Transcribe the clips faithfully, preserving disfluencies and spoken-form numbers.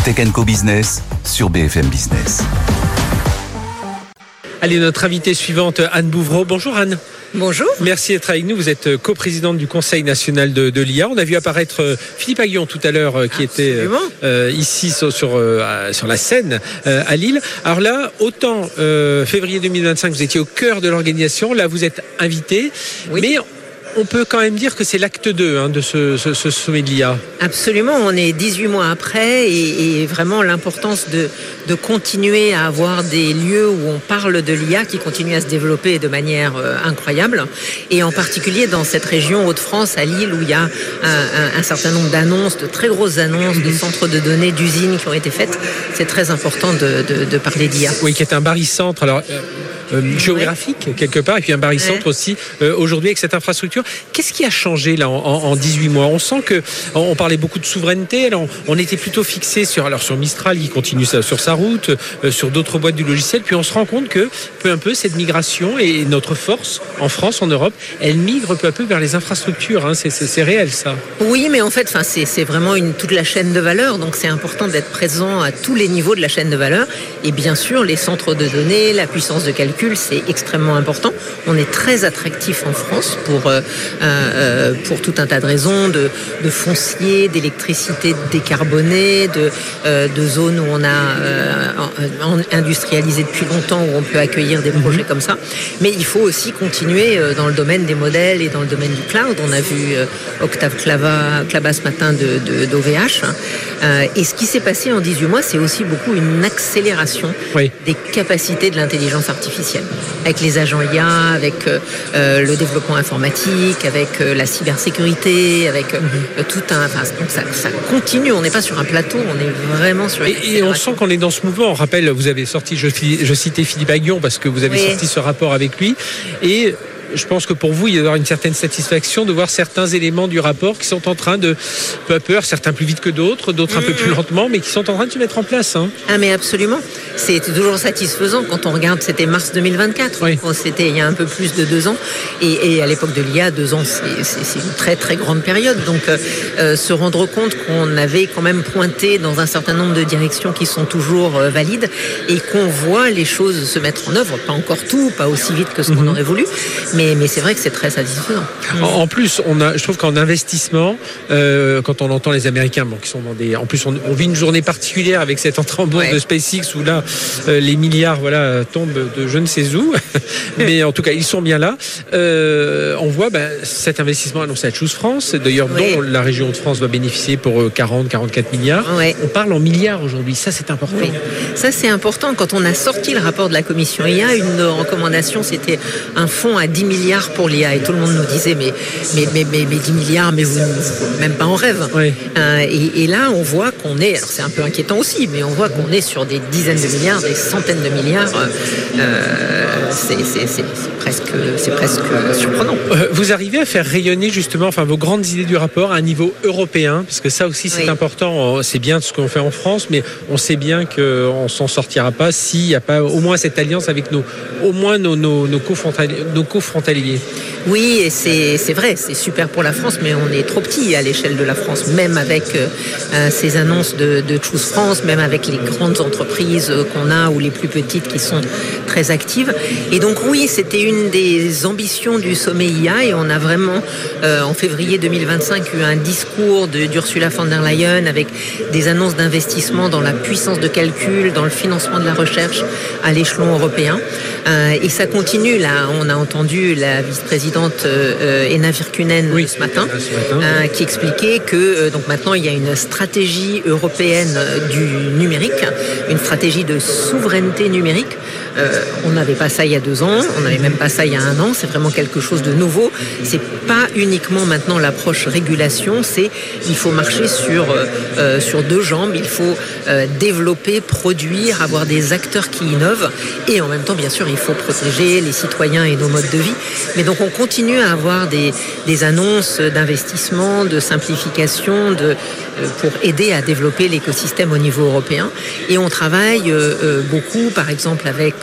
Tech and Co Business sur B F M Business. Allez, notre invitée suivante, Anne Bouvreau. Bonjour Anne. Bonjour. Merci d'être avec nous. Vous êtes coprésidente du Conseil national de, de l'I A. On a vu apparaître Philippe Aghion tout à l'heure, qui Absolument. était euh, ici sur, sur, euh, sur la scène euh, à Lille. Alors là, autant euh, février deux mille vingt-cinq, vous étiez au cœur de l'organisation. Là, vous êtes invité. Oui. Mais on peut quand même dire que c'est l'acte deux hein, de ce, ce, ce sommet de l'I A. Absolument, on est dix-huit mois après et, et vraiment l'importance de, de continuer à avoir des lieux où on parle de l'I A qui continue à se développer de manière euh, incroyable, et en particulier dans cette région Hauts-de-France à Lille où il y a un, un, un certain nombre d'annonces, de très grosses annonces, de centres de données, d'usines qui ont été faites. C'est très important de, de, de parler d'I A. Oui, qui est un barycentre. Alors. Euh... Euh, géographique quelque part, et puis un barycentre ouais. aussi euh, aujourd'hui avec cette infrastructure. Qu'est-ce qui a changé là en, en dix-huit mois? On sent que on parlait beaucoup de souveraineté. Alors on, on était plutôt fixé sur alors sur Mistral qui continue sa, sur sa route, euh, sur d'autres boîtes du logiciel. Puis on se rend compte que peu à peu cette migration et notre force en France, en Europe, elle migre peu à peu vers les infrastructures. Hein. C'est, c'est, c'est réel ça. Oui, mais en fait, enfin c'est, c'est vraiment une toute la chaîne de valeur. Donc c'est important d'être présent à tous les niveaux de la chaîne de valeur. Et bien sûr, les centres de données, la puissance de calcul, c'est extrêmement important. On est très attractif en France pour, euh, euh, pour tout un tas de raisons, de, de foncier, d'électricité décarbonée, de, euh, de zones où on a euh, industrialisé depuis longtemps, où on peut accueillir des projets comme ça. Mais il faut aussi continuer dans le domaine des modèles et dans le domaine du cloud. On a vu euh, Octave Klaba, Klaba ce matin de, de, d'O V H. Euh, et ce qui s'est passé en dix-huit mois, c'est aussi beaucoup une accélération oui. des capacités de l'intelligence artificielle. Avec les agents I A, avec euh, le développement informatique, avec euh, la cybersécurité, avec euh, mm-hmm. tout un... Enfin, donc ça, ça continue, on n'est pas sur un plateau, on est vraiment sur une Et, et on sent qu'on est dans ce mouvement. On rappelle, vous avez sorti, je, je citais Philippe Aghion parce que vous avez oui. sorti ce rapport avec lui. Et je pense que pour vous, il y aura une certaine satisfaction de voir certains éléments du rapport qui sont en train de, peu à peu, certains plus vite que d'autres, d'autres mmh. un peu plus lentement, mais qui sont en train de se mettre en place. Hein. Ah mais absolument. C'est toujours satisfaisant quand on regarde, c'était mars deux mille vingt-quatre, oui. c'était il y a un peu plus de deux ans, et, et à l'époque de l'I A, deux ans, c'est, c'est, c'est une très très grande période. Donc euh, se rendre compte qu'on avait quand même pointé dans un certain nombre de directions qui sont toujours euh, valides, et qu'on voit les choses se mettre en œuvre, pas encore tout, pas aussi vite que ce mmh. qu'on aurait voulu, Mais, mais c'est vrai que c'est très satisfaisant. En, en plus, on a, je trouve qu'en investissement, euh, quand on entend les Américains, bon, qui sont dans des, en plus, on, on vit une journée particulière avec cette entrée en bourse ouais. de SpaceX où là, euh, les milliards, voilà, tombent de je ne sais où. Mais en tout cas, ils sont bien là. Euh, on voit ben, cet investissement annoncé à Choose France, d'ailleurs, oui. dont la région de France va bénéficier pour quarante à quarante-quatre milliards. Ouais. On parle en milliards aujourd'hui. Ça, c'est important. Oui. Ça, c'est important. Quand on a sorti le rapport de la commission I A, une recommandation, c'était un fonds à dix milliards pour l'I A, et tout le monde nous disait mais, mais, mais, mais, mais dix milliards, mais vous, vous même pas en rêve. Oui. Euh, et, et là, on voit qu'on est, alors c'est un peu inquiétant aussi, mais on voit qu'on est sur des dizaines de milliards, des centaines de milliards. Euh, c'est, c'est, c'est, c'est, presque, c'est presque surprenant. Euh, vous arrivez à faire rayonner justement enfin, vos grandes idées du rapport à un niveau européen, parce que ça aussi c'est oui. important. C'est bien ce qu'on fait en France, mais on sait bien qu'on ne s'en sortira pas s'il n'y a pas au moins cette alliance avec nos, au moins nos, nos, nos cofrontaliers. Nos cofrontaliers. Oui, et c'est, c'est vrai, c'est super pour la France, mais on est trop petit à l'échelle de la France, même avec euh, ces annonces de, de Choose France, même avec les grandes entreprises qu'on a ou les plus petites qui sont très actives. Et donc oui, c'était une des ambitions du sommet I A, et on a vraiment, euh, en février deux mille vingt-cinq, eu un discours de, d'Ursula von der Leyen avec des annonces d'investissement dans la puissance de calcul, dans le financement de la recherche à l'échelon européen. Euh, et ça continue, là, on a entendu la vice-présidente euh, Ena Virkkunen oui, ce matin, ce matin euh, qui expliquait que euh, donc maintenant il y a une stratégie européenne du numérique, une stratégie de souveraineté numérique. Euh, on n'avait pas ça il y a deux ans, on n'avait même pas ça il y a un an, c'est vraiment quelque chose de nouveau. C'est pas uniquement maintenant l'approche régulation, c'est il faut marcher sur, euh, sur deux jambes, il faut euh, développer, produire, avoir des acteurs qui innovent, et en même temps bien sûr il faut protéger les citoyens et nos modes de vie. Mais donc on continue à avoir des, des annonces d'investissement, de simplification, de, euh, pour aider à développer l'écosystème au niveau européen. Et on travaille euh, beaucoup, par exemple avec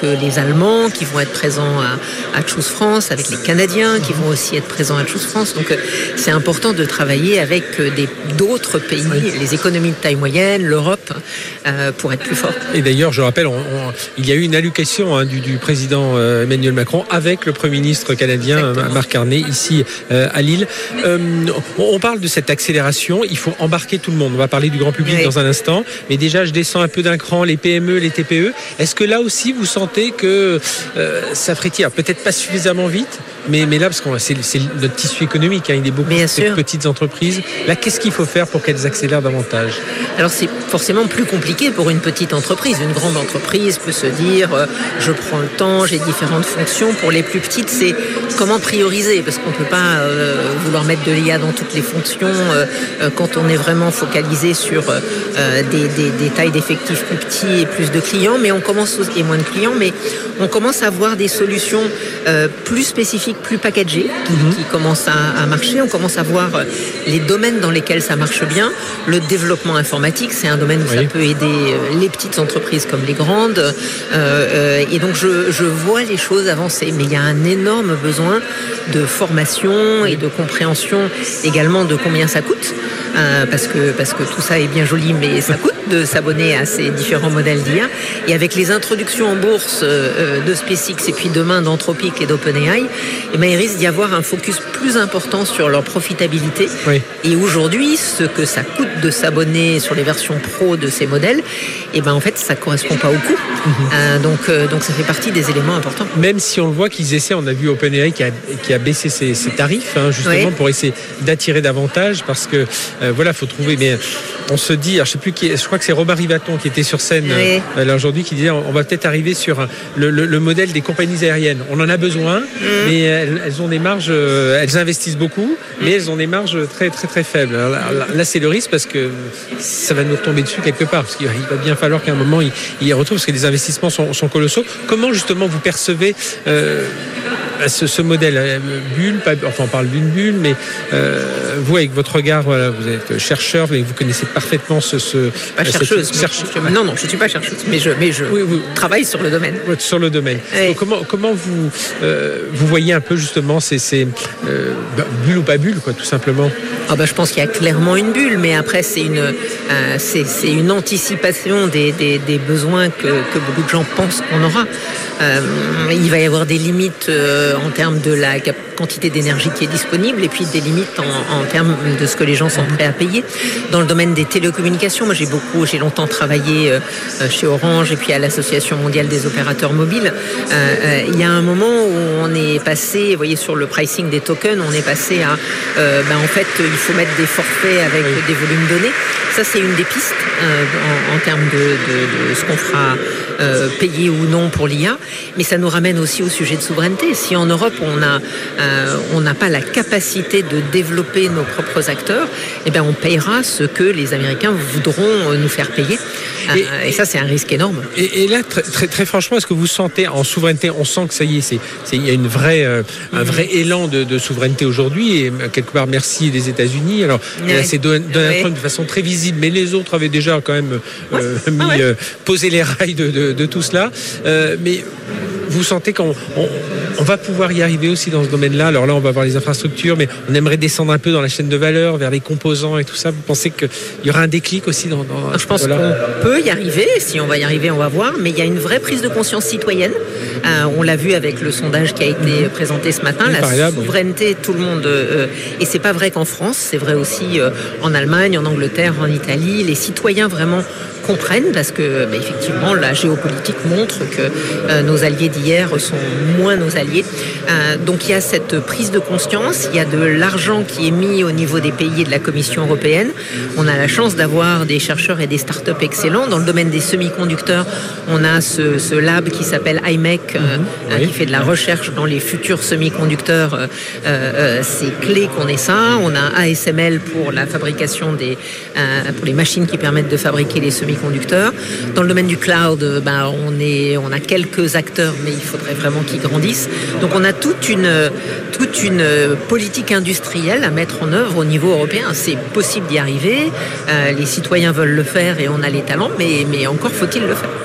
les Allemands qui vont être présents à, à Choose France, avec les Canadiens qui vont aussi être présents à Choose France. Donc c'est important de travailler avec des, d'autres pays, oui. les économies de taille moyenne, l'Europe, euh, pour être plus fort. Et d'ailleurs, je rappelle, on, on, il y a eu une allocation hein, du, du président euh, Emmanuel Macron avec le Premier ministre canadien Exactement. Marc Carney ici euh, à Lille. Euh, on, on parle de cette accélération, il faut embarquer tout le monde. On va parler du grand public oui. dans un instant, mais déjà je descends un peu d'un cran, les P M E, les T P E. Est-ce que là aussi vous sentez que euh, ça frétille, peut-être pas suffisamment vite, mais, mais là, parce que c'est, c'est notre tissu économique, hein, il est beaucoup de petites entreprises. Là, qu'est-ce qu'il faut faire pour qu'elles accélèrent davantage ? Alors c'est forcément plus compliqué pour une petite entreprise. Une grande entreprise peut se dire euh, je prends le temps, j'ai différentes fonctions. Pour les plus petites, c'est comment prioriser, parce qu'on ne peut pas euh, vouloir mettre de l'I A dans toutes les fonctions euh, euh, quand on est vraiment focalisé sur euh, des, des, des tailles d'effectifs plus petits et plus de clients, mais on commence et moins de clients, mais on commence à avoir des solutions euh, plus spécifiques, plus packagées, qui, mmh. qui commencent à, à marcher. On commence à voir les domaines dans lesquels ça marche bien. Le développement informatique, c'est un domaine où oui. ça peut aider les petites entreprises comme les grandes. Euh, euh, et donc, je, je vois les choses avancer. Mais il y a un énorme besoin de formation et de compréhension également de combien ça coûte. Euh, parce que, parce que tout ça est bien joli, mais ça coûte de s'abonner à ces différents modèles d'I A. Et avec les introductions en bourse euh, de SpaceX et puis demain d'Anthropic et d'OpenAI, eh bien, il risque d'y avoir un focus plus important sur leur profitabilité. Oui. Et aujourd'hui, ce que ça coûte de s'abonner sur les versions pro de ces modèles, eh bien, en fait, ça ne correspond pas au coût. Mm-hmm. Euh, donc, euh, donc, ça fait partie des éléments importants. Même si on le voit qu'ils essaient, on a vu OpenAI qui a, qui a baissé ses, ses tarifs, hein, justement, oui. pour essayer d'attirer davantage, parce que, euh, voilà, il faut trouver... Mais on se dit, alors, je sais plus qui, je crois que c'est Robin Rivaton qui était sur scène oui. euh, là, aujourd'hui, qui disait on va peut-être arriver sur un, le, le, le modèle des compagnies aériennes. On en a besoin, mm. mais elles, elles ont des marges, euh, elles investissent beaucoup, mm. mais elles ont des marges très très très faibles. Alors, là, là, c'est le risque parce que ça va nous retomber dessus quelque part, parce qu'il va bien falloir qu'à un moment, ils il y retrouvent, parce que les investissements sont, sont colossaux. Comment justement vous percevez euh, ce, ce modèle euh, bulle, pas, enfin on parle d'une bulle, mais euh, vous avec votre regard, voilà, vous êtes chercheur, vous connaissez parfaitement ce... ce pas chercheuse. Cette, cherche... je, non, non, je ne suis pas chercheuse, mais je, mais je oui, vous, travaille sur le domaine. Sur le domaine. Oui. Donc, comment, comment vous, euh, vous voyez un peu justement ces, ces euh, bah, bulles ou pas bulles, quoi, tout simplement? Ah bah, je pense qu'il y a clairement une bulle, mais après c'est une, euh, c'est, c'est une anticipation des, des, des besoins que, que beaucoup de gens pensent qu'on aura. Euh, il va y avoir des limites euh, en termes de la quantité d'énergie qui est disponible et puis des limites en, en termes de ce que les gens sont prêts à payer. Dans le domaine des télécommunications, moi j'ai beaucoup, j'ai longtemps travaillé euh, chez Orange et puis à l'Association mondiale des opérateurs mobiles. Euh, euh, il y a un moment où on est passé, vous voyez, sur le pricing des tokens, on est passé à, euh, ben, en fait, il faut mettre des forfaits avec oui. des volumes donnés. Ça, c'est une des pistes euh, en, en termes de, de, de ce qu'on fera euh, payer ou non pour l'I A. Mais ça nous ramène aussi au sujet de souveraineté. Si en Europe, on a, euh, on n'a pas la capacité de développer nos propres acteurs, eh bien, on payera ce que les Américains voudront nous faire payer. Et, euh, et ça, c'est un risque énorme. Et, et là, très, très, très franchement, est-ce que vous sentez en souveraineté, on sent que ça y est, c'est, c'est, il y a une vraie, euh, un mmh. vrai élan de, de souveraineté aujourd'hui, et quelque part, merci des États-Unis. Alors, oui. là, c'est Donald oui. Trump de façon très visible, mais les autres avaient déjà quand même euh, oui. mis, ah ouais. euh, posé les rails de, de, de tout cela. Euh, mais vous sentez qu'on on, on va pouvoir y arriver aussi dans ce domaine-là. Alors là, on va voir les infrastructures, mais on aimerait descendre un peu dans la chaîne de valeur, vers les composants et tout ça. Vous pensez qu'il y aura un déclic aussi dans, dans Je pense voilà. qu'on peut y arriver. Si on va y arriver, on va voir. Mais il y a une vraie prise de conscience citoyenne. Euh, on l'a vu avec le sondage qui a été présenté ce matin. Oui, la souveraineté, oui. tout le monde... Euh, et c'est pas vrai qu'en France, c'est vrai aussi euh, en Allemagne, en Angleterre, en Italie. Les citoyens vraiment comprennent parce que bah, effectivement la géopolitique montre que euh, nos alliés d'hier sont moins nos alliés. Euh, donc il y a cette prise de conscience, il y a de l'argent qui est mis au niveau des pays et de la Commission européenne. On a la chance d'avoir des chercheurs et des startups excellents. Dans le domaine des semi-conducteurs, on a ce, ce lab qui s'appelle I M E C, euh, mmh, oui. qui fait de la recherche dans les futurs semi-conducteurs. Euh, euh, c'est clé qu'on ait ça. On a A S M L pour la fabrication des, euh, pour les machines qui permettent de fabriquer les semi conducteurs. Dans le domaine du cloud, ben, on, est, on a quelques acteurs, mais il faudrait vraiment qu'ils grandissent. Donc on a toute une, toute une politique industrielle à mettre en œuvre au niveau européen. C'est possible d'y arriver, euh, les citoyens veulent le faire et on a les talents, mais, mais encore faut-il le faire. Oui.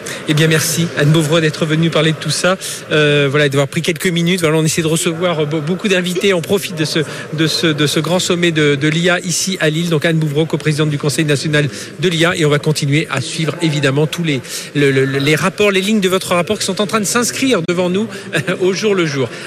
Eh bien, merci Anne Bouvreau d'être venue parler de tout ça. Euh, voilà, d'avoir pris quelques minutes. Voilà, on essaie de recevoir beaucoup d'invités. On profite de ce, de ce, de ce grand sommet de, de l'I A ici à Lille. Donc Anne Bouvreau, coprésidente du Conseil national de l'I A. Et on va continuer à suivre évidemment tous les, le, le, les rapports, les lignes de votre rapport qui sont en train de s'inscrire devant nous au jour le jour.